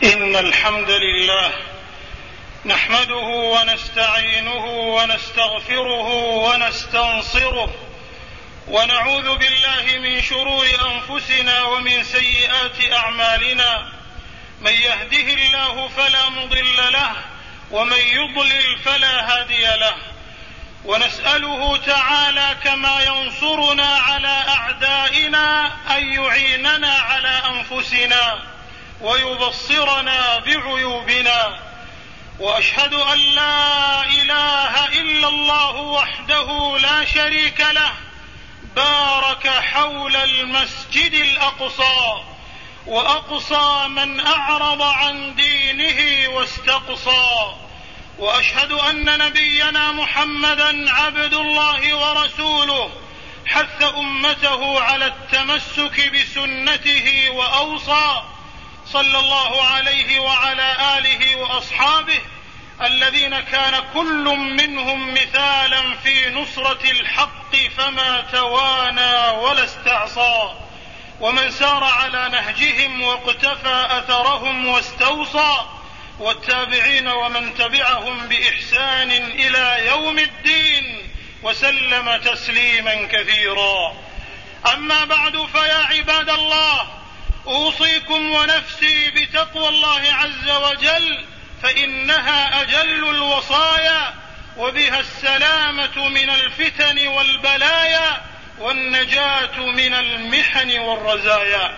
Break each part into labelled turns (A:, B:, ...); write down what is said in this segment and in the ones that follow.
A: إن الحمد لله نحمده ونستعينه ونستغفره ونستنصره ونعوذ بالله من شرور أنفسنا ومن سيئات أعمالنا. من يهده الله فلا مضل له ومن يضلل فلا هادي له، ونسأله تعالى كما ينصرنا على أعدائنا أن يعيننا على أنفسنا ويبصرنا بعيوبنا. وأشهد أن لا إله إلا الله وحده لا شريك له بارك حول المسجد الأقصى وأقصى من أعرض عن دينه واستقصى. وأشهد أن نبينا محمدا عبد الله ورسوله حث أمته على التمسك بسنته وأوصى صلى الله عليه وعلى آله وأصحابه الذين كان كل منهم مثالا في نصرة الحق فما توانى ولا استعصى، ومن سار على نهجهم واقتفى أثرهم واستوصى، والتابعين ومن تبعهم بإحسان إلى يوم الدين وسلم تسليما كثيرا. أما بعد، فيا عباد الله، أوصيكم ونفسي بتقوى الله عز وجل، فإنها أجل الوصايا، وبها السلامة من الفتن والبلايا والنجاة من المحن والرزايا.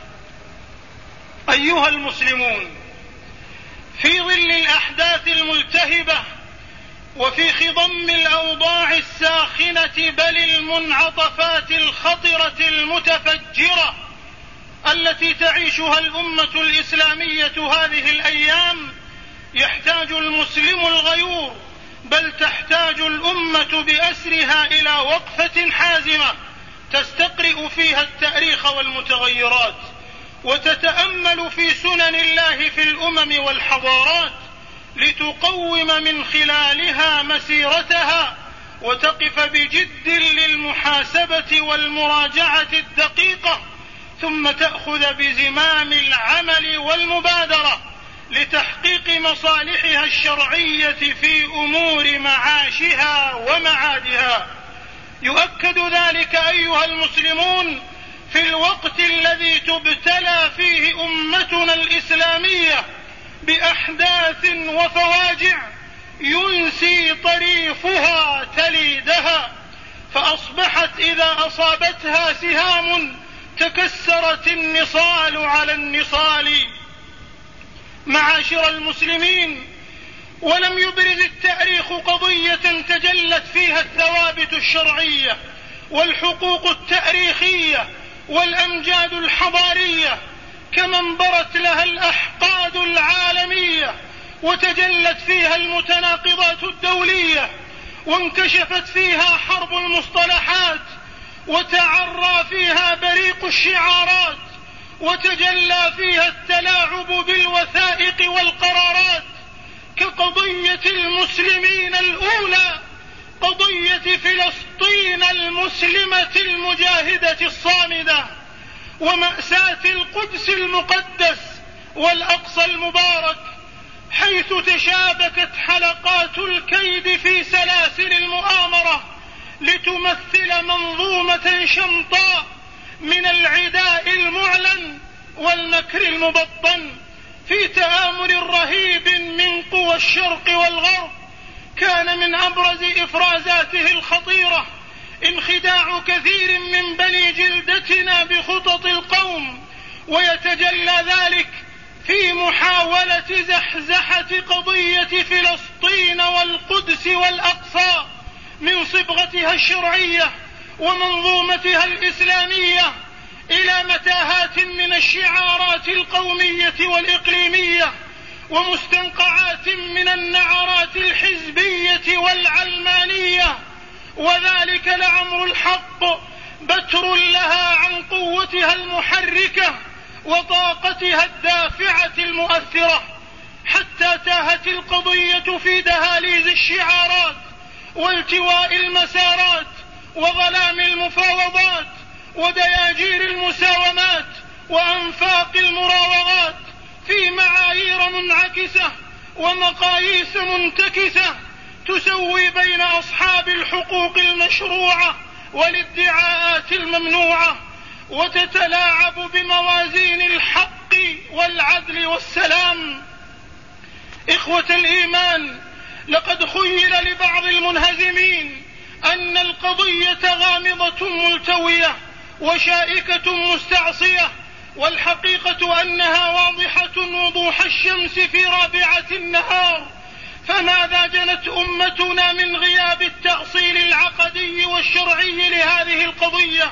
A: أيها المسلمون، في ظل الأحداث الملتهبة وفي خضم الأوضاع الساخنة بل المنعطفات الخطرة المتفجرة التي تعيشها الأمة الإسلامية هذه الأيام، يحتاج المسلم الغيور، بل تحتاج الأمة بأسرها إلى وقفة حازمة تستقرئ فيها التاريخ والمتغيرات، وتتأمل في سنن الله في الأمم والحضارات، لتقوم من خلالها مسيرتها، وتقف بجد للمحاسبة والمراجعة الدقيقة، ثم تأخذ بزمام العمل والمبادرة لتحقيق مصالحها الشرعية في أمور معاشها ومعادها. يؤكد ذلك أيها المسلمون في الوقت الذي تبتلى فيه أمتنا الإسلامية بأحداث وفواجع ينسي طريفها تليدها، فأصبحت إذا أصابتها سهام تكسرت النصال على النصال. معاشر المسلمين، ولم يبرز التاريخ قضية تجلت فيها الثوابت الشرعية والحقوق التاريخية والأمجاد الحضارية كما انبرت لها الأحقاد العالمية، وتجلت فيها المتناقضات الدولية، وانكشفت فيها حرب المصطلحات، وتعرى فيها بريق الشعارات، وتجلى فيها التلاعب بالوثائق والقرارات، كقضية المسلمين الأولى، قضية فلسطين المسلمة المجاهدة الصامدة، ومأساة القدس المقدس والأقصى المبارك، حيث تشابكت حلقات الكيد في سلاسل المؤامرة لتمثل منظومة شمطاء من العداء المعلن والمكر المبطن في تآمر رهيب من قوى الشرق والغرب. كان من أبرز إفرازاته الخطيرة انخداع كثير من بني جلدتنا بخطط القوم، ويتجلى ذلك في محاولة زحزحة قضية فلسطين والقدس والأقصى من صبغتها الشرعية ومنظومتها الإسلامية إلى متاهات من الشعارات القومية والإقليمية، ومستنقعات من النعرات الحزبية والعلمانية، وذلك لعمر الحق بتر لها عن قوتها المحركة وطاقتها الدافعة المؤثرة، حتى تاهت القضية في دهاليز الشعارات والتواء المسارات وظلام المفاوضات ودياجير المساومات وأنفاق المراوغات، في معايير منعكسة ومقاييس منتكسة تسوي بين أصحاب الحقوق المشروعة والادعاءات الممنوعة، وتتلاعب بموازين الحق والعدل والسلام. إخوة الإيمان، لقد خيل لبعض المنهزمين أن القضية غامضة ملتوية وشائكة مستعصية، والحقيقة أنها واضحة وضوح الشمس في رابعة النهار. فماذا جنت أمتنا من غياب التأصيل العقدي والشرعي لهذه القضية؟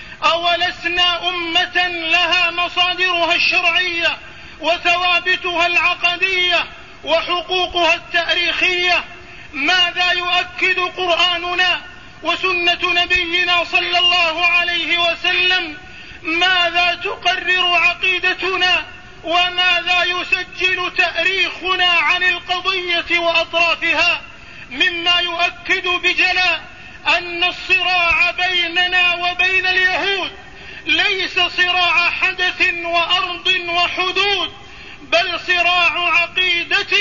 A: أولسنا أمة لها مصادرها الشرعية وثوابتها العقدية وحقوقها التاريخية؟ ماذا يؤكد قرآننا وسنة نبينا صلى الله عليه وسلم؟ ماذا تقرر عقيدتنا؟ وماذا يسجل تاريخنا عن القضية وأطرافها؟ مما يؤكد بجلاء أن الصراع بيننا وبين اليهود ليس صراع حدث وأرض وحدود، بل صراع عقيدة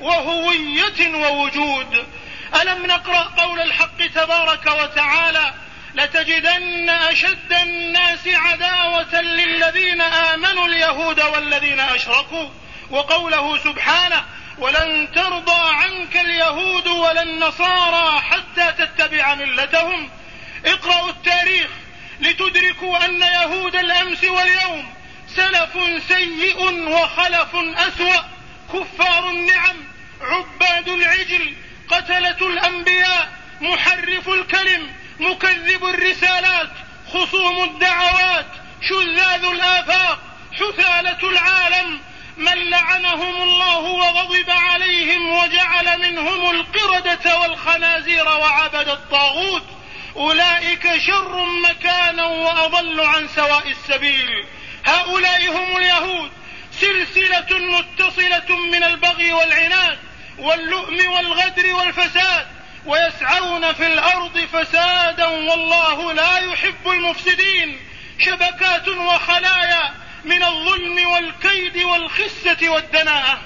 A: وهوية ووجود. ألم نقرأ قول الحق تبارك وتعالى: لتجدن أشد الناس عداوة للذين آمنوا اليهود والذين أشركوا، وقوله سبحانه: ولن ترضى عنك اليهود ولا النصارى حتى تتبع ملتهم. اقرأوا التاريخ لتدركوا أن يهود الأمس واليوم سلف سيء وخلف أسوأ، كفار النعم، عباد العجل، قتلة الأنبياء، محرف الكلم، مكذب الرسالات، خصوم الدعوات، شذاذ الآفاق، حثالة العالم، من لعنهم الله وغضب عليهم وجعل منهم القردة والخنازير وعبد الطاغوت. أولئك شر مكانا وأضل عن سواء السبيل. هؤلاء هم اليهود، سلسلة متصلة من البغي والعناد واللؤم والغدر والفساد، ويسعون في الأرض فسادا والله لا يحب المفسدين. شبكات وخلايا من الظلم والكيد والخسة والدناءة.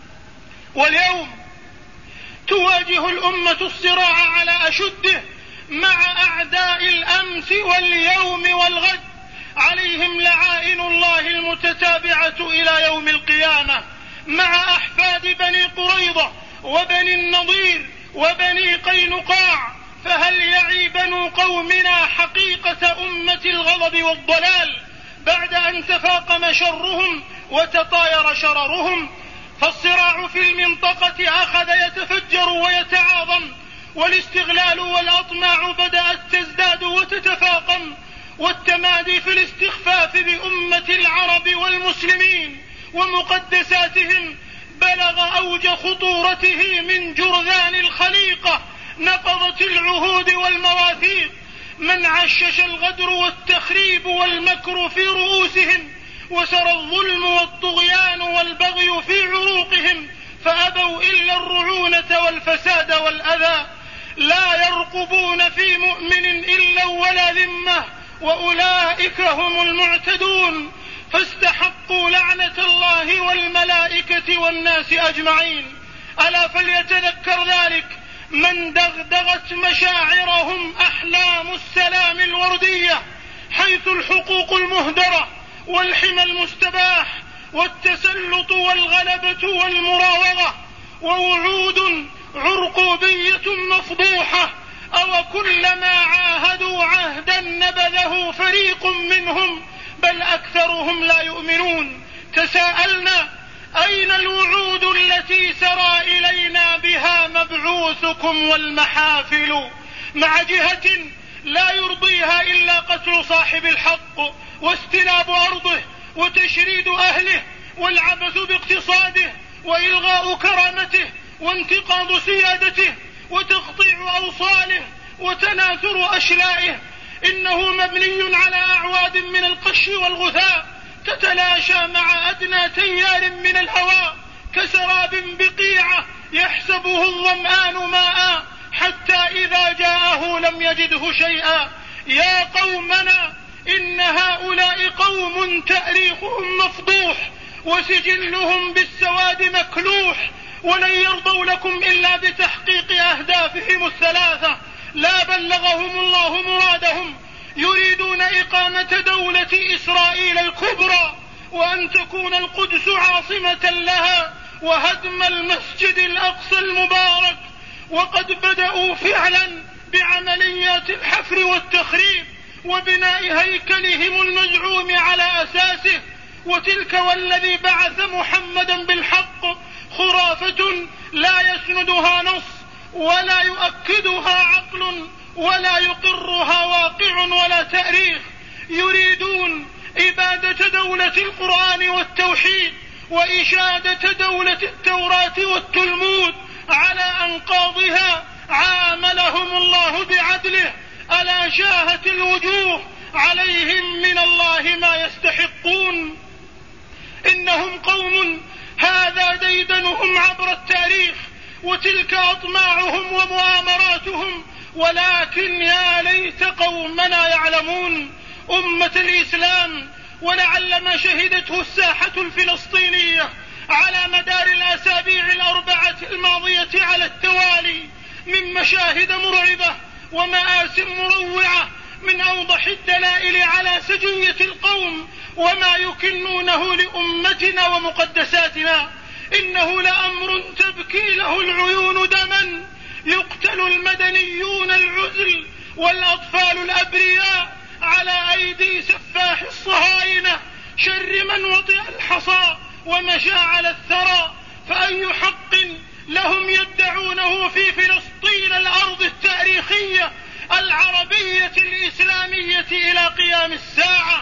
A: واليوم تواجه الأمة الصراع على أشده مع أعداء الأمس واليوم والغد، عليهم لعائن الله المتتابعة إلى يوم القيامة، مع أحفاد بني قريظة وبني النضير وبني قينقاع. فهل يعي بنو قومنا حقيقة أمة الغضب والضلال بعد أن تفاقم شرهم وتطاير شررهم؟ فالصراع في المنطقة أخذ يتفجر ويتعاظم، والاستغلال والأطماع بدأت تزداد وتتفاقم، والتمادي في الاستخفاف بأمة العرب والمسلمين ومقدساتهم بلغ أوج خطورته من جرذان الخليقة نقضت العهود والمواثيق، من عشش الغدر والتخريب والمكر في رؤوسهم، وسرى الظلم والطغيان والبغي في عروقهم، فأبوا إلا الرعونة والفساد والأذى. لا يرقبون في مؤمن إلا ولا ذمة، وأولئك هم المعتدون، فاستحقوا لعنة الله والملائكة والناس أجمعين. ألا فليتذكر ذلك من دغدغت مشاعرهم أحلام السلام الوردية، حيث الحقوق المهدرة والحمى المستباح والتسلط والغلبة والمراوغة ووعود عرقوبية مفضوحة. أو كلما عاهدوا عهدا نبذه فريق منهم، بل أكثرهم لا يؤمنون. تساءلنا: أين الوعود التي سرى إلينا بها مبعوثكم والمحافل؟ مع جهة لا يرضيها إلا قتل صاحب الحق واستلاب أرضه وتشريد أهله والعبث باقتصاده وإلغاء كرامته وانتقاض سيادته وتقطيع أوصاله وتناثر أشلائه. إنه مبني على أعواد من القش والغثاء تتلاشى مع أدنى تيار من الهواء، كسراب بقيعة يحسبه الظمآن ماء حتى إذا جاءه لم يجده شيئا. يا قومنا، إن هؤلاء قوم تاريخهم مفضوح وسجلهم بالسواد مكلوح، ولن يرضوا لكم إلا بتحقيق أهدافهم الثلاثة. لا بلغهم الله مرادهم. يريدون إقامة دولة إسرائيل الكبرى، وأن تكون القدس عاصمة لها، وهدم المسجد الأقصى المبارك. وقد بدأوا فعلا بعمليات الحفر والتخريب وبناء هيكلهم المزعوم على أساسه. وتلك والذي بعث محمدا بالحق خرافة لا يسندها نص ولا يؤكدها عقل ولا يقرها واقع ولا تاريخ. يريدون إبادة دولة القرآن والتوحيد وإشادة دولة التوراة والتلمود على أنقاضها. عاملهم الله بعدله، ألا شاهت الوجوه عليهم من الله ما يستحقون. إنهم قوم هذا ديدنهم عبر التاريخ، وتلك أطماعهم ومؤامراتهم، ولكن يا ليت قومنا يعلمون. أمة الإسلام، ولعل ما شهدته الساحة الفلسطينية على مدار الأسابيع الأربعة الماضية على التوالي من مشاهد مرعبة ومآسٍ مروعة من أوضح الدلائل على سجية القوم وما يكنونه لأمتنا ومقدساتنا. إنه لأمر تبكي له العيون دما. يقتل المدنيون العزل والأطفال الأبرياء على أيدي سفاح الصهاينة، شر من وطئ الحصى ومشى على الثرى. فأي حق لهم يدعونه في فلسطين الأرض التاريخية العربية الإسلامية إلى قيام الساعة،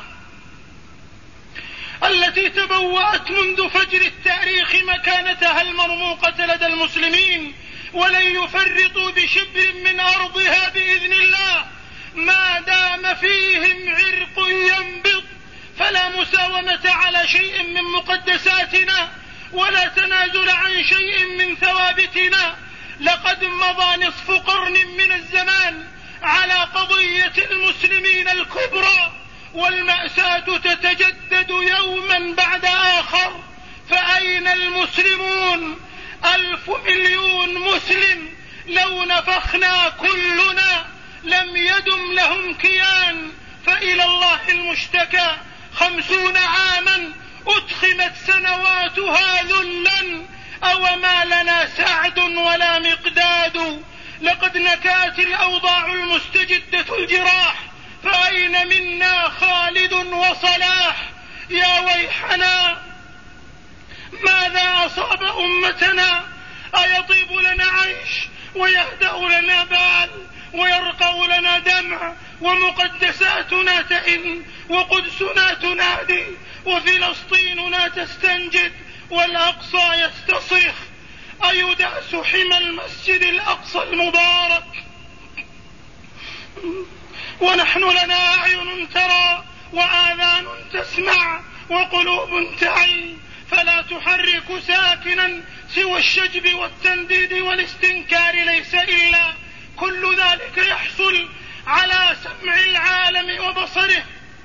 A: التي تبوأت منذ فجر التاريخ مكانتها المرموقة لدى المسلمين، ولن يفرطوا بشبر من أرضها بإذن الله ما دام فيهم عرق ينبض. فلا مساومة على شيء من مقدساتنا ولا تنازل عن شيء من ثوابتنا. لقد مضى نصف قرن من الزمان على قضية المسلمين الكبرى، والمأساة تتجدد يوما بعد آخر. فأين المسلمون؟ 1,000,000,000 مسلم لو نفخنا كلنا لم يدم لهم كيان. فإلى الله المشتكى. 50 عاما أدخمت سنواتها ذلا، أوما لنا سعد ولا مقداد. لقد نكات الأوضاع المستجدة الجراح، فأين منا خالد وصلاح؟ يا ويحنا، ماذا أصاب أمتنا؟ أيطيب لنا عيش ويهدأ لنا بال ويرقى لنا دمع، ومقدساتنا تئن وقدسنا تنادي وفلسطيننا تستنجد والأقصى يستصرخ. أيداس حمى المسجد الأقصى المبارك ونحن لنا أعين ترى وآذان تسمع وقلوب تعي، فلا تحرك ساكنا سوى الشجب والتنديد والاستنكار. ليس إلا كل ذلك يحصل على سمع العالم وبصره،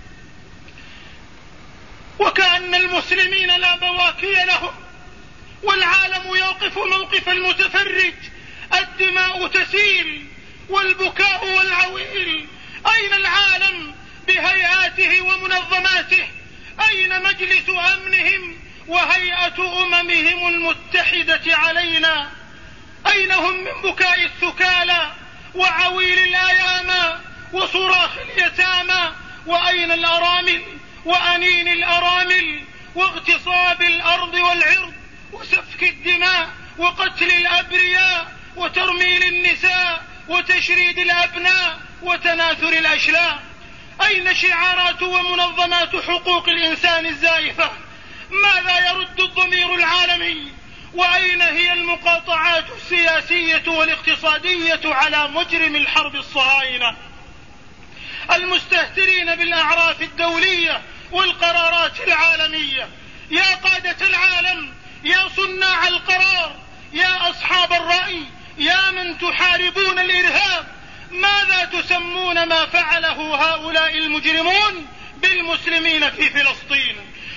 A: وكأن المسلمين لا بواكي لهم، والعالم يقف موقف المتفرج. الدماء تسيل والبكاء والعويل. أين العالم بهيئاته ومنظماته؟ أين مجلس أمنهم وهيئة أممهم المتحدة علينا؟ أين هم من بكاء الثكالى وعويل الأيامى وصراخ اليتامى؟ وأين الأرامل وأنين الأرامل واغتصاب الأرض والعرض وسفك الدماء وقتل الأبرياء وترميل النساء وتشريد الأبناء وتناثر الأشلاء؟ أين شعارات ومنظمات حقوق الإنسان الزائفة؟ ماذا يرد الضمير العالمي؟ وأين هي المقاطعات السياسية والاقتصادية على مجرم الحرب الصهاينة المستهترين بالأعراف الدولية والقرارات العالمية؟ يا قادة العالم، يا صناع القرار، يا أصحاب الرأي، يا من تحاربون الإرهاب، ماذا تسمون ما فعله هؤلاء المجرمون بالمسلمين في فلسطين؟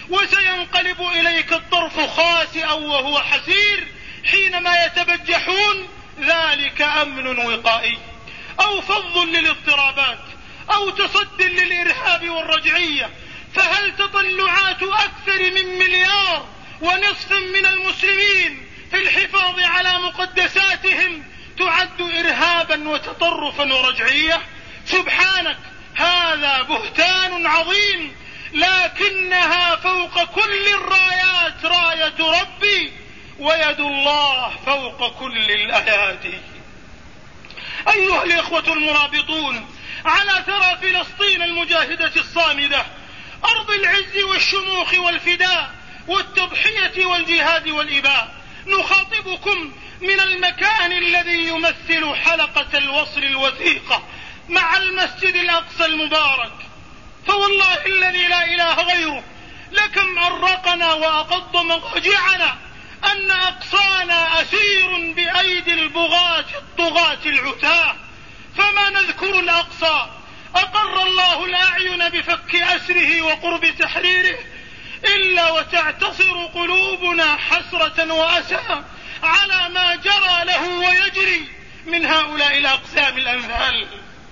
A: وسينقلب إليك الطرف خاسئا وهو حسير حينما يتبجحون. ذلك أمن وقائي أو فض للاضطرابات أو تصد للإرهاب والرجعية. فهل تطلعات أكثر من 1.5 مليار من المسلمين في الحفاظ على مقدساتهم تعد إرهابا وتطرفا ورجعية؟ سبحانك، هذا بهتان عظيم، لكنها فوق كل الرايات راية ربي، ويد الله فوق كل الأيادي. أيها الإخوة المرابطون، على ثرى فلسطين المجاهدة الصامدة، أرض العز والشموخ والفداء والتضحية والجهاد والإباء، نخاطبكم من المكان الذي يمثل حلقة الوصل الوثيقة مع المسجد الأقصى المبارك. فوالله الذي لا إله غيره لكم أرقنا وأقض مضاجعنا أن أقصانا أسير بأيدي البغاة الطغاة العتاة، فما نذكر الأقصى أقر الله الأعين بفك أسره وقرب تحريره إلا وتعتصر قلوبنا حسرة وأسى على ما جرى له ويجري من هؤلاء الأقسام الأمثال.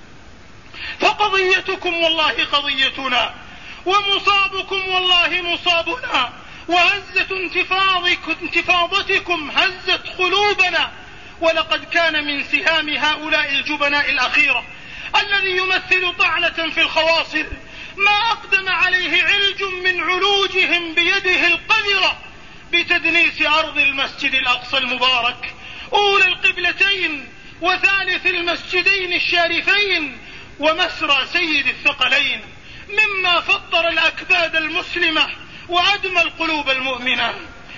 A: فقضيتكم والله قضيتنا، ومصابكم والله مصابنا، وهزة انتفاضتكم هزت قلوبنا. ولقد كان من سهام هؤلاء الجبناء الأخيرة الذي يمثل طعنة في الخواصر ما أقدم عليه علج من علوجهم بيده القذرة بتدنيس أرض المسجد الأقصى المبارك، أولى القبلتين وثالث المسجدين الشارفين ومسرى سيد الثقلين، مما فطر الأكباد المسلمة وأدمى القلوب المؤمنة.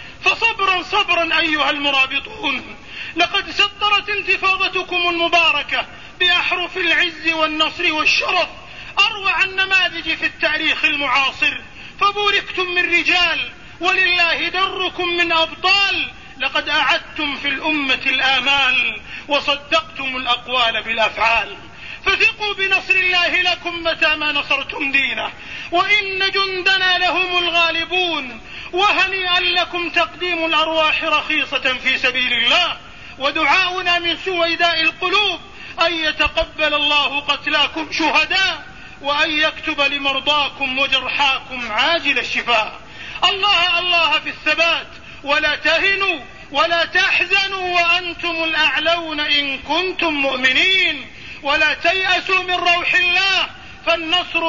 A: فصبرا صبرا أيها المرابطون، لقد سطرت انتفاضتكم المباركة بأحرف العز والنصر والشرف أروع النماذج في التاريخ المعاصر، فبوركتم من رجال ولله دركم من أبطال. لقد أعدتم في الأمة الآمال وصدقتم الأقوال بالأفعال. فثقوا بنصر الله لكم متى ما نصرتم دينه، وإن جندنا لهم الغالبون. وهنيئا لكم تقديم الأرواح رخيصة في سبيل الله، ودعاؤنا من سويداء القلوب أن يتقبل الله قتلاكم شهداء، وأن يكتب لمرضاكم وجرحاكم عاجل الشفاء. الله الله في الثبات، ولا تهنوا ولا تحزنوا وأنتم الأعلون إن كنتم مؤمنين، ولا تيأسوا من روح الله فالنصر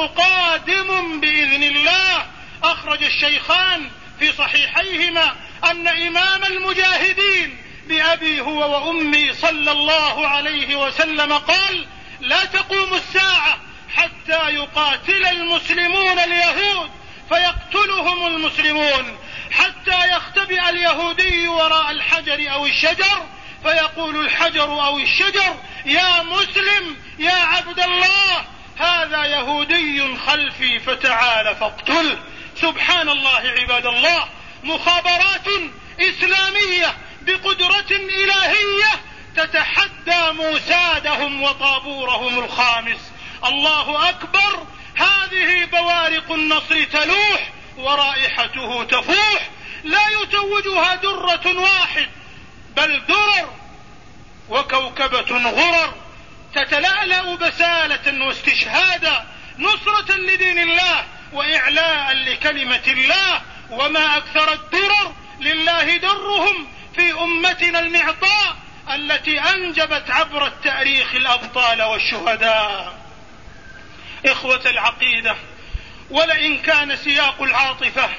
A: قادم بإذن الله. أخرج الشيخان في صحيحيهما أن إمام المجاهدين بأبي هو وأمي صلى الله عليه وسلم قال: لا تقوم الساعة حتى يقاتل المسلمون اليهود فيقتلهم المسلمون، حتى يختبئ اليهودي وراء الحجر أو الشجر فيقول الحجر أو الشجر: يا مسلم يا عبد الله، هذا يهودي خلفي فتعال فاقتله. سبحان الله عباد الله، مخابرات إسلامية بقدرة إلهية تتحدى موسادهم وطابورهم الخامس. الله أكبر، هذه بوارق النصر تلوح ورائحته تفوح، لا يتوجها درة واحد بل درر وكوكبة غرر، تتلألأ بسالة واستشهادا، نصرة لدين الله وإعلاء لكلمة الله. وما أكثر الدرر، لله درهم في أمتنا المعطاء التي أنجبت عبر التاريخ الأبطال والشهداء. إخوة العقيدة، ولئن كان سياق العاطفة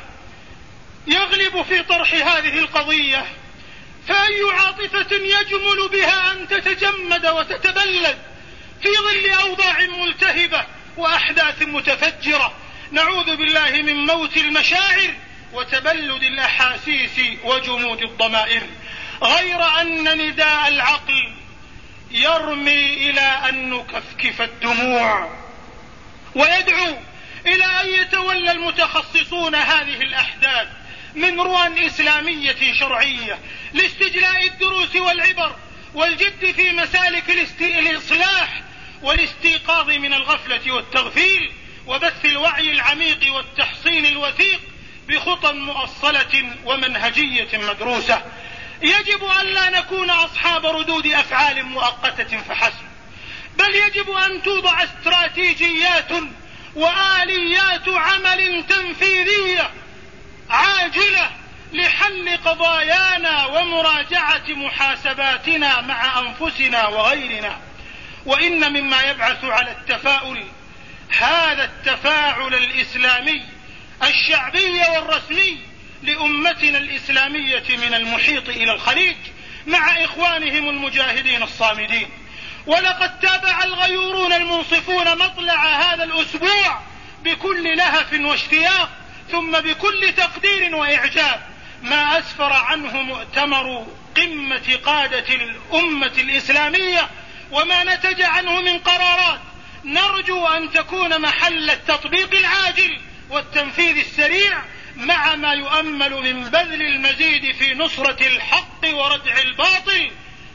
A: يغلب في طرح هذه القضية، فأي عاطفة يجمل بها أن تتجمد وتتبلد في ظل أوضاع ملتهبة وأحداث متفجرة؟ نعوذ بالله من موت المشاعر وتبلد الأحاسيس وجمود الضمائر، غير أن نداء العقل يرمي إلى أن نكفكف الدموع، ويدعو إلى أن يتولى المتخصصون هذه الأحداث من رؤى إسلامية شرعية لاستجلاء الدروس والعبر والجد في مسالك الإصلاح والاستيقاظ من الغفلة والتغفيل، وبث الوعي العميق والتحصين الوثيق بخطى مؤصلة ومنهجية مدروسة. يجب أن لا نكون أصحاب ردود أفعال مؤقتة فحسب، بل يجب أن توضع استراتيجيات وآليات عمل تنفيذية عاجلة لحل قضايانا ومراجعة محاسباتنا مع أنفسنا وغيرنا. وإن مما يبعث على التفاؤل هذا التفاعل الإسلامي الشعبي والرسمي لأمتنا الإسلامية من المحيط إلى الخليج مع إخوانهم المجاهدين الصامدين. ولقد تابع الغيورون المنصفون مطلع هذا الأسبوع بكل لهف واشتياق ثم بكل تقدير وإعجاب ما أسفر عنه مؤتمر قمة قادة الأمة الإسلامية وما نتج عنه من قرارات نرجو أن تكون محل التطبيق العاجل والتنفيذ السريع، مع ما يؤمل من بذل المزيد في نصرة الحق وردع الباطل.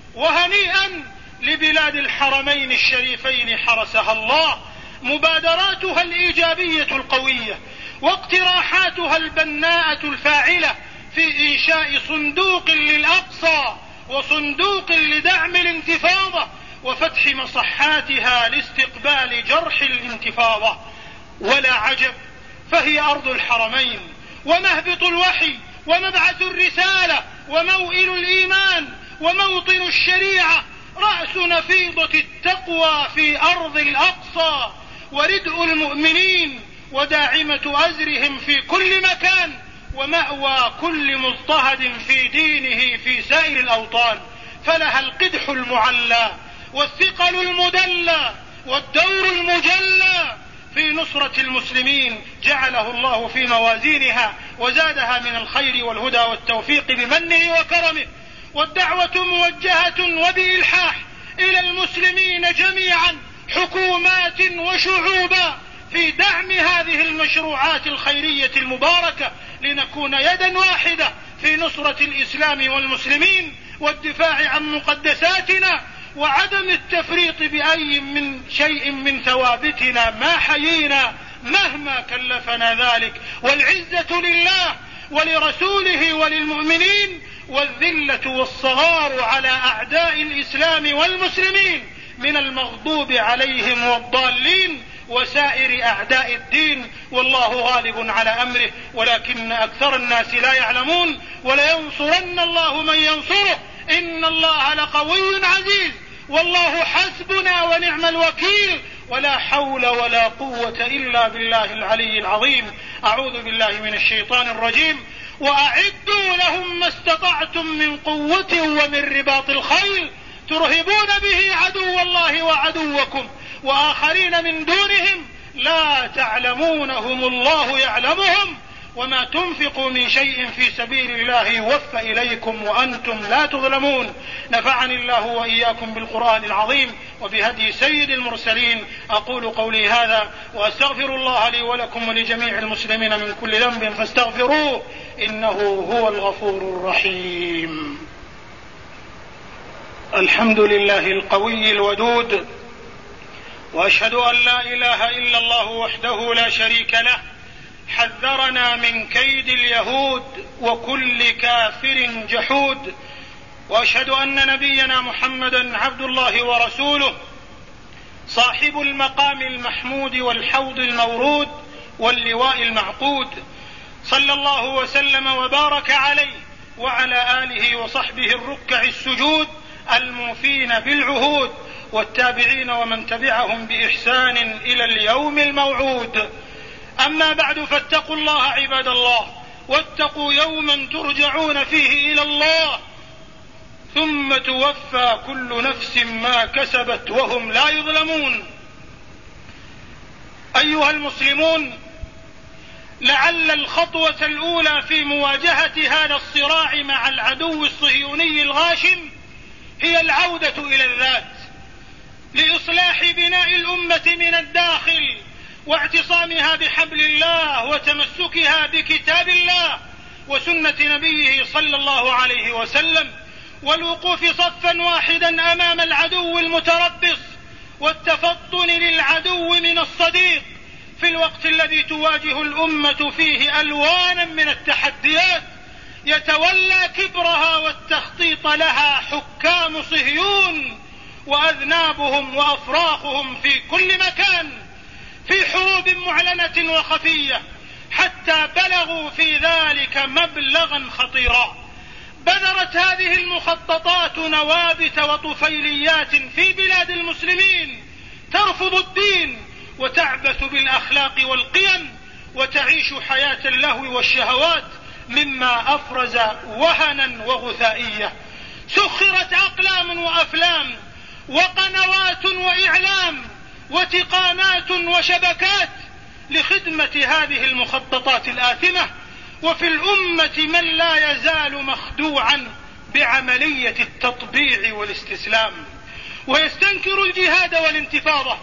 A: وهنيئا لبلاد الحرمين الشريفين حرسها الله، مبادراتها الإيجابية القوية واقتراحاتها البناءة الفاعلة في إنشاء صندوق للأقصى وصندوق لدعم الانتفاضة وفتح مصحاتها لاستقبال جرح الانتفاضة. ولا عجب، فهي أرض الحرمين ومهبط الوحي ومبعث الرسالة وموئل الإيمان وموطن الشريعة، رأس نفيضة التقوى في أرض الأقصى وردء المؤمنين وداعمة أزرهم في كل مكان ومأوى كل مضطهد في دينه في سائر الأوطان. فلها القدح المعلى والثقل المدلى والدور المجلى في نصرة المسلمين، جعله الله في موازينها وزادها من الخير والهدى والتوفيق بمنه وكرمه. والدعوة موجهة وبإلحاح إلى المسلمين جميعا حكومات وشعوبا في دعم هذه المشروعات الخيرية المباركة، لنكون يدا واحدة في نصرة الإسلام والمسلمين والدفاع عن مقدساتنا وعدم التفريط بأي من شيء من ثوابتنا ما حيينا مهما كلفنا ذلك. والعزة لله ولرسوله وللمؤمنين، والذلة والصغار على أعداء الإسلام والمسلمين من المغضوب عليهم والضالين وسائر أعداء الدين. والله غالب على أمره ولكن أكثر الناس لا يعلمون. ولينصرن الله من ينصره إن الله لقوي عزيز، والله حسبنا ونعم الوكيل، ولا حول ولا قوة إلا بالله العلي العظيم. أعوذ بالله من الشيطان الرجيم. وأعدوا لهم ما استطعتم من قوة ومن رباط الخيل ترهبون به عدو الله وعدوكم وآخرين من دونهم لا تعلمونهم الله يعلمهم، وما تنفقوا من شيء في سبيل الله يوفى إليكم وأنتم لا تظلمون. نفعني الله وإياكم بالقرآن العظيم وبهدي سيد المرسلين. أقول قولي هذا وأستغفر الله لي ولكم ولجميع المسلمين من كل ذنب فاستغفروه إنه هو الغفور الرحيم. الحمد لله القوي الودود، وأشهد أن لا إله إلا الله وحده لا شريك له، حذرنا من كيد اليهود وكل كافر جحود. وأشهد أن نبينا محمدا عبد الله ورسوله، صاحب المقام المحمود والحوض المورود واللواء المعقود، صلى الله وسلم وبارك عليه وعلى آله وصحبه الركع السجود الموفين بالعهود، والتابعين ومن تبعهم بإحسان إلى اليوم الموعود. أما بعد، فاتقوا الله عباد الله، واتقوا يوما ترجعون فيه إلى الله ثم توفى كل نفس ما كسبت وهم لا يظلمون. أيها المسلمون، لعل الخطوة الأولى في مواجهة هذا الصراع مع العدو الصهيوني الغاشم هي العودة إلى الذات، لإصلاح بناء الأمة من الداخل واعتصامها بحبل الله وتمسكها بكتاب الله وسنة نبيه صلى الله عليه وسلم، والوقوف صفا واحدا أمام العدو المتربص، والتفطن للعدو من الصديق، في الوقت الذي تواجه الأمة فيه ألوانا من التحديات يتولى كبرها والتخطيط لها حكام صهيون وأذنابهم وأفراخهم في كل مكان في حروب معلنة وخفية، حتى بلغوا في ذلك مبلغا خطيرا. بذرت هذه المخططات نوابت وطفيليات في بلاد المسلمين ترفض الدين وتعبث بالأخلاق والقيم وتعيش حياة اللهو والشهوات، مما أفرز وهنا وغثائية. سخرت أقلام وأفلام وقنوات وإعلام وتقانات وشبكات لخدمة هذه المخططات الآثمة، وفي الأمة من لا يزال مخدوعا بعملية التطبيع والاستسلام، ويستنكر الجهاد والانتفاضة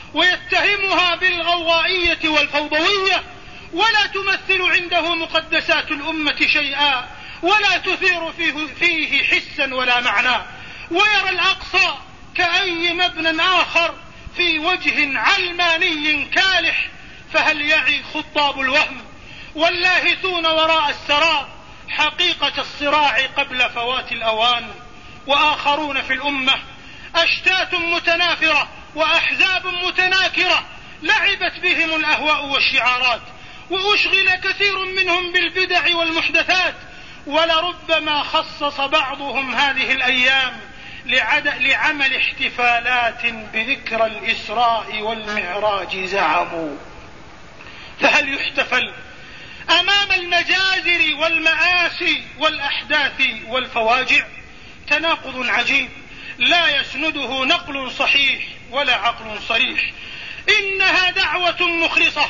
A: ويتهمها بالغوائية والفوضوية، ولا تمثل عنده مقدسات الأمة شيئا ولا تثير فيه حسا ولا معنى، ويرى الأقصى كأي مبنى آخر في وجه علماني كالح. فهل يعي خطاب الوهم واللاهثون وراء السراب حقيقة الصراع قبل فوات الأوان؟ وآخرون في الأمة أشتات متنافرة وأحزاب متناكرة لعبت بهم الأهواء والشعارات، وأشغل كثير منهم بالبدع والمحدثات، ولربما خصص بعضهم هذه الأيام لعمل احتفالات بذكرى الإسراء والمعراج زعموا. فهل يحتفل أمام المجازر والمآسي والأحداث والفواجع؟ تناقض عجيب لا يسنده نقل صحيح ولا عقل صريح. إنها دعوة مخلصة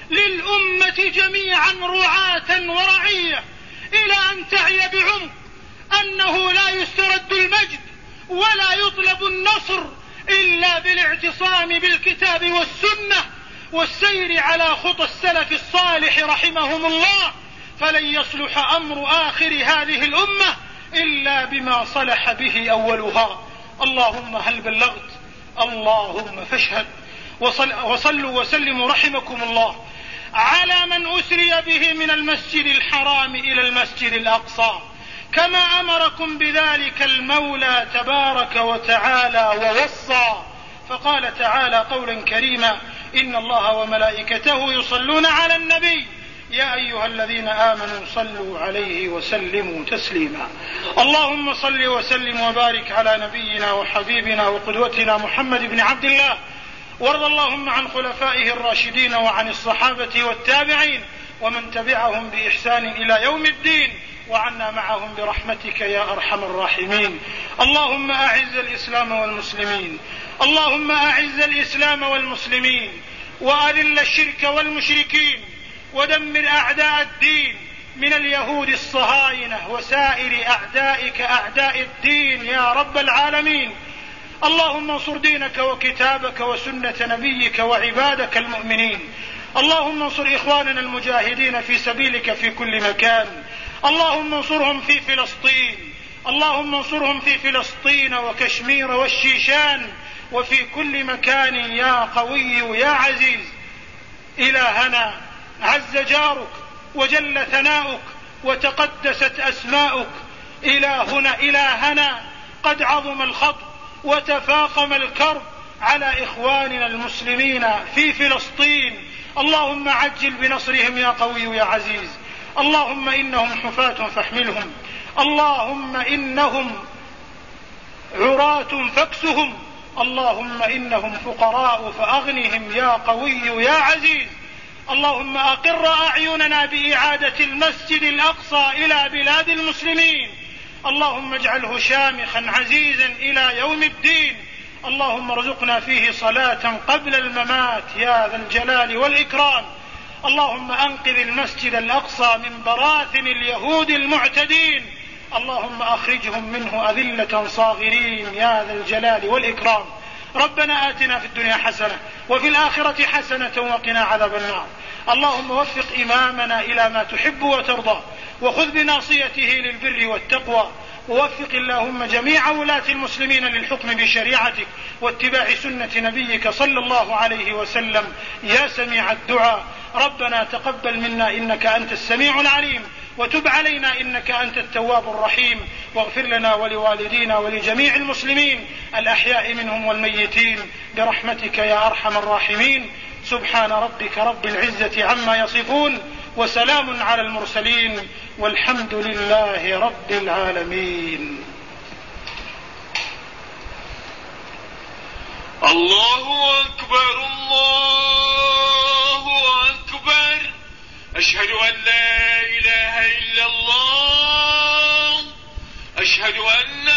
A: للأمة جميعا رعاة ورعية إلى أن تعي بعمق أنه لا يسترد المجد ولا يطلب النصر إلا بالاعتصام بالكتاب والسنة والسير على خطى السلف الصالح رحمهم الله. فلن يصلح أمر آخر هذه الأمة إلا بما صلح به أولها. اللهم هل بلغت؟ اللهم فاشهد. وصلوا وسلموا رحمكم الله على من أسري به من المسجد الحرام إلى المسجد الأقصى، كما أمركم بذلك المولى تبارك وتعالى ووصى. فقال تعالى قولا كريما: إن الله وملائكته يصلون على النبي يا أيها الذين آمنوا صلوا عليه وسلموا تسليما. اللهم صل وسلم وبارك على نبينا وحبيبنا وقدوتنا محمد بن عبد الله، وارض اللهم عن خلفائه الراشدين وعن الصحابة والتابعين ومن تبعهم بإحسان إلى يوم الدين، وعنا معهم برحمتك يا أرحم الراحمين. اللهم أعز الإسلام والمسلمين، اللهم أعز الإسلام والمسلمين، وأذل الشرك والمشركين، ودمر أعداء الدين من اليهود الصهاينة وسائر أعدائك أعداء الدين يا رب العالمين. اللهم انصر دينك وكتابك وسنة نبيك وعبادك المؤمنين. اللهم انصر إخواننا المجاهدين في سبيلك في كل مكان. اللهم انصرهم في فلسطين، اللهم انصرهم في فلسطين وكشمير والشيشان وفي كل مكان يا قوي يا عزيز. إلهنا عز جارك وجل ثناؤك وتقدست أسماؤك، إلهنا قد عظم الخطر وتفاقم الكرب على إخواننا المسلمين في فلسطين. اللهم عجل بنصرهم يا قوي يا عزيز. اللهم إنهم حفاة فاحملهم، اللهم إنهم عراة فاكسهم، اللهم إنهم فقراء فأغنهم يا قوي يا عزيز. اللهم أقر أعيننا بإعادة المسجد الأقصى إلى بلاد المسلمين، اللهم اجعله شامخا عزيزا إلى يوم الدين. اللهم ارزقنا فيه صلاة قبل الممات يا ذا الجلال والإكرام. اللهم أنقذ المسجد الأقصى من براثن اليهود المعتدين، اللهم أخرجهم منه أذلة صاغرين يا ذا الجلال والإكرام. ربنا آتنا في الدنيا حسنة وفي الآخرة حسنة وقنا عذاب النار. اللهم وفق إمامنا إلى ما تحب وترضى، وخذ بناصيته للبر والتقوى، ووفق اللهم جميع ولاة المسلمين للحكم بشريعتك واتباع سنة نبيك صلى الله عليه وسلم يا سميع الدعاء. ربنا تقبل منا إنك أنت السميع العليم، وتب علينا إنك أنت التواب الرحيم، واغفر لنا ولوالدينا ولجميع المسلمين الأحياء منهم والميتين برحمتك يا أرحم الراحمين. سبحان ربك رب العزة عما يصفون، وسلام على المرسلين، والحمد لله رب العالمين.
B: الله أكبر الله أكبر. أشهد أن لا إله إلا الله. أشهد أن